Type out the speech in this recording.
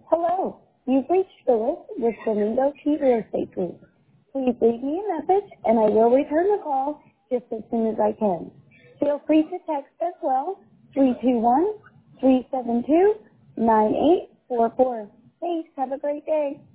Hello, you've reached Phyllis with Flamingo Key Real Estate Group. Please leave me a message and I will return the call just as soon as I can. Feel free to text as well, 321-372-9844. Thanks, have a great day.